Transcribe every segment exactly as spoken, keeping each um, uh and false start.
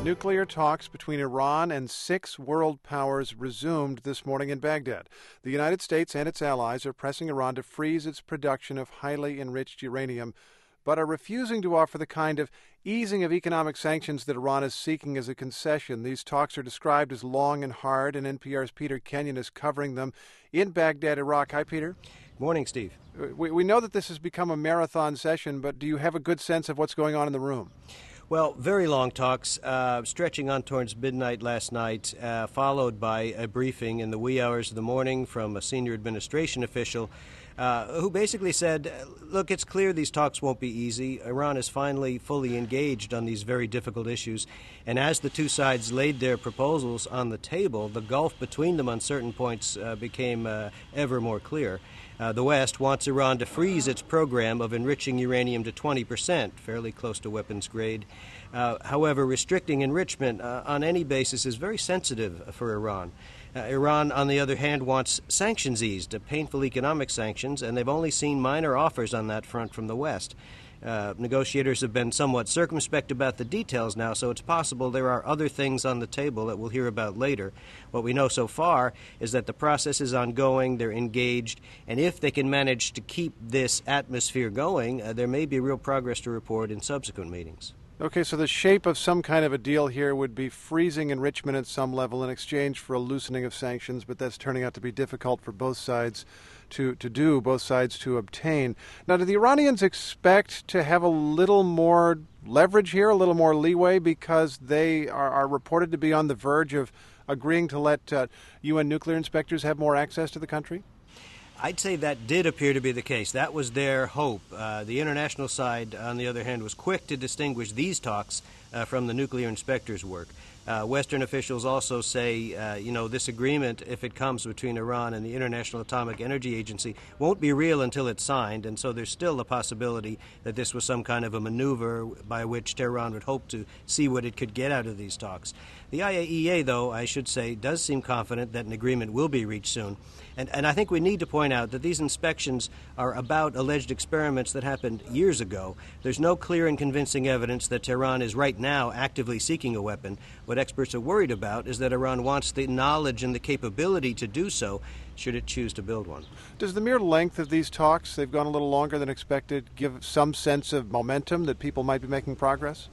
Nuclear talks between Iran and six world powers resumed this morning in Baghdad. The United States and its allies are pressing Iran to freeze its production of highly enriched uranium, but are refusing to offer the kind of easing of economic sanctions that Iran is seeking as a concession. These talks are described as long and hard, and N P R's Peter Kenyon is covering them in Baghdad, Iraq. Hi, Peter. Morning, Steve. We, we know that this has become a marathon session, but do you have a good sense of what's going on in the room? Well, very long talks, uh, stretching on towards midnight last night, uh, followed by a briefing in the wee hours of the morning from a senior administration official uh, who basically said, look, it's clear these talks won't be easy. Iran is finally fully engaged on these very difficult issues. And as the two sides laid their proposals on the table, the gulf between them on certain points uh, became uh, ever more clear. Uh, the West wants Iran to freeze its program of enriching uranium to twenty percent, fairly close to weapons grade. Uh, however, restricting enrichment uh, on any basis is very sensitive for Iran. Uh, Iran, on the other hand, wants sanctions eased, uh, painful economic sanctions, and they've only seen minor offers on that front from the West. Uh, negotiators have been somewhat circumspect about the details now, so it's possible there are other things on the table that we'll hear about later. What we know so far is that the process is ongoing, they're engaged, and if they can manage to keep this atmosphere going, uh, there may be real progress to report in subsequent meetings. Okay, so the shape of some kind of a deal here would be freezing enrichment at some level in exchange for a loosening of sanctions, but that's turning out to be difficult for both sides to, to do, both sides to obtain. Now, do the Iranians expect to have a little more leverage here, a little more leeway, because they are, are reported to be on the verge of agreeing to let uh, U N nuclear inspectors have more access to the country? I'd say that did appear to be the case. That was their hope. Uh, the international side, on the other hand, was quick to distinguish these talks uh, from the nuclear inspectors' work. Uh, Western officials also say, uh, you know, this agreement, if it comes between Iran and the International Atomic Energy Agency, won't be real until it's signed, and so there's still the possibility that this was some kind of a maneuver by which Tehran would hope to see what it could get out of these talks. The I A E A, though, I should say, does seem confident that an agreement will be reached soon. And, and I think we need to point out that these inspections are about alleged experiments that happened years ago. There's no clear and convincing evidence that Tehran is right now actively seeking a weapon. What experts are worried about is that Iran wants the knowledge and the capability to do so should it choose to build one. Does the mere length of these talks, they've gone a little longer than expected, give some sense of momentum that people might be making progress?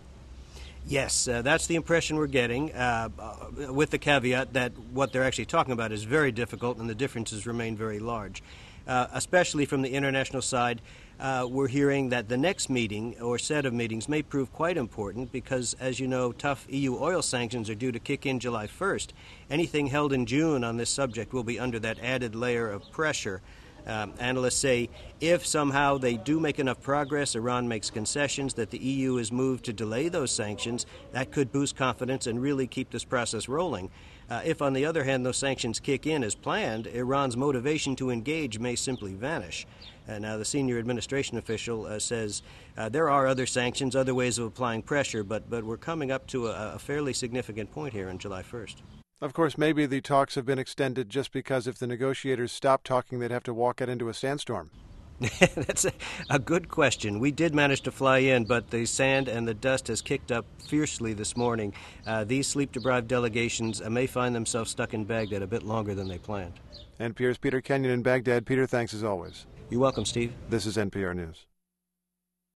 Yes, uh, that's the impression we're getting, uh, uh, with the caveat that what they're actually talking about is very difficult and the differences remain very large. Uh, especially from the international side, uh, we're hearing that the next meeting or set of meetings may prove quite important because, as you know, tough E U oil sanctions are due to kick in July first. Anything held in June on this subject will be under that added layer of pressure. Um, analysts say if somehow they do make enough progress, Iran makes concessions, that the E U is moved to delay those sanctions, that could boost confidence and really keep this process rolling. Uh, if, on the other hand, those sanctions kick in as planned, Iran's motivation to engage may simply vanish. Uh, now, the senior administration official uh, says uh, there are other sanctions, other ways of applying pressure, but, but we're coming up to a, a fairly significant point here on July first. Of course, maybe the talks have been extended just because if the negotiators stopped talking, they'd have to walk out into a sandstorm. That's a, a good question. We did manage to fly in, but the sand and the dust has kicked up fiercely this morning. Uh, these sleep-deprived delegations uh, may find themselves stuck in Baghdad a bit longer than they planned. N P R's Peter Kenyon in Baghdad. Peter, thanks as always. You're welcome, Steve. This is N P R News.